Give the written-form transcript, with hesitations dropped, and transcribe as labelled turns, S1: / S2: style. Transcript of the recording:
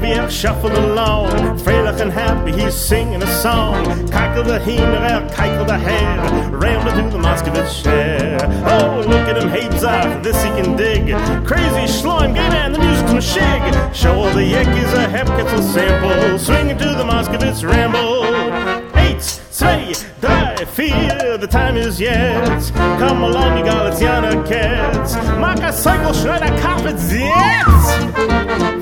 S1: wir shuffle along. Fröhlich and happy, he's singing a song. Keikel the Hiener, keikel the hair, ramble through the Moskowitz share. Oh, look at him, Hebzach, this he can dig. Crazy Schleim, gay man, the music's mashig. Show all the Yankees a Hepkitzel sample, swinging to the Moskowitz ramble. 8, 2, 3, 4, the time is jetzt. Come along, you Galicianer cats. Mach a cycle, Schneider, Kappitz, jetzt!